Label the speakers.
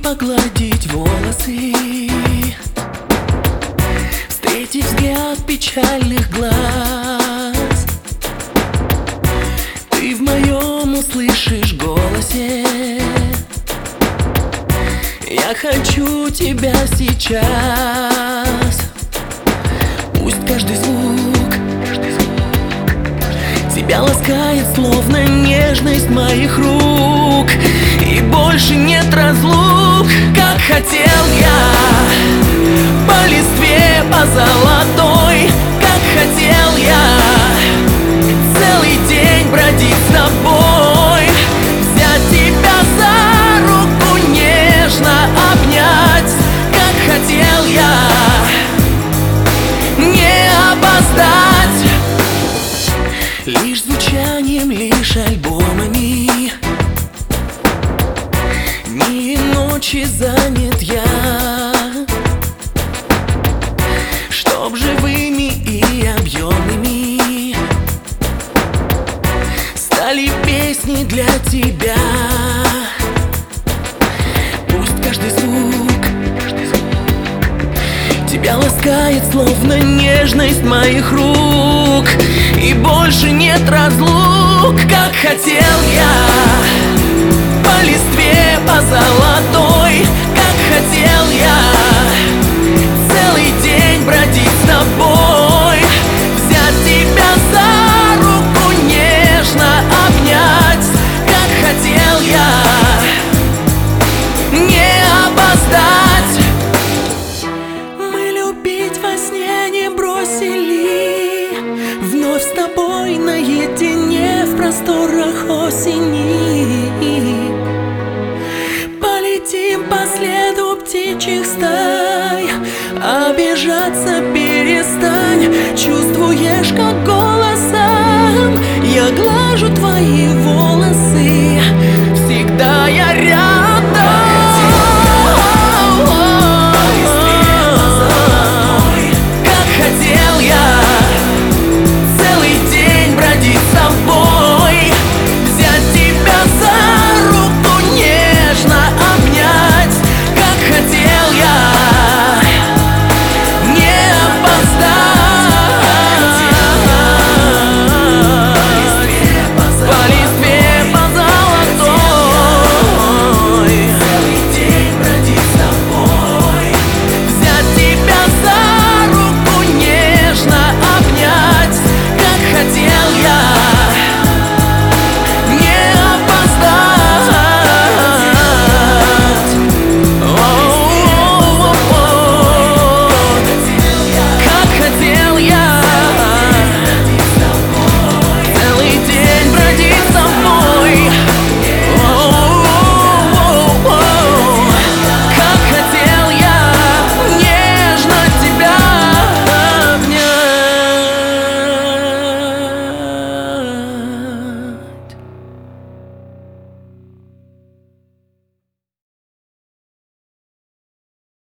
Speaker 1: погладить волосы, встретить взгляд печальных глаз. Ты в моем услышишь голосе: я хочу тебя сейчас. Пусть каждый звук тебя ласкает, словно нежность моих рук. И больше нет разлук, как хотел я по листве, по золотой. Как хотел я целый день бродить с тобой, взять тебя за руку, нежно обнять. Как хотел я не опоздать, лишь звучанием, лишь альбомами. Дни и ночи занят я, чтоб живыми и объемными стали песни для тебя. Пусть каждый звук тебя ласкает, словно нежность моих рук. И больше нет разлук, как хотел я по листве, по золотой. Как хотел я целый день бродить с тобой, взять тебя за руку, нежно обнять. Как хотел я не опоздать. Мы любить во сне не бросили, вновь с тобой наедине в просторах осени. Полетим по следу птичьих стай, обижаться перестань. Чувствуешь, как голосом я глажу твои